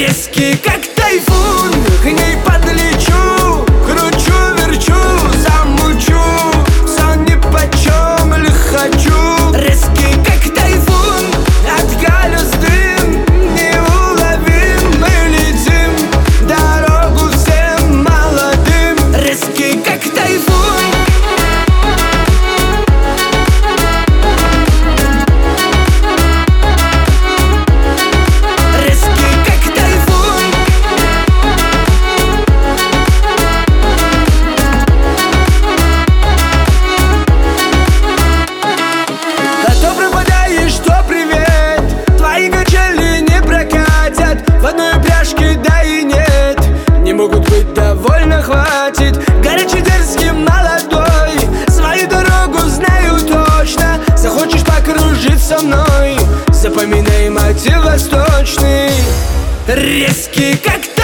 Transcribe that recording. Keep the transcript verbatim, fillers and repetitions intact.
Резкий, как тайфун, к ней подлечу, кручу, верчу, замучу, сон нипочем лихочу. Резкий, как тайфун, от колес дым, неуловим, мы летим дорогу всем молодым. Резкий, как тайфун. В одной упряжке да и нет, не могут быть довольно, хватит. Горячий, дерзкий, молодой, свою дорогу знаю точно. Захочешь покружить со мной, запоминай мотив восточный. Резкий, как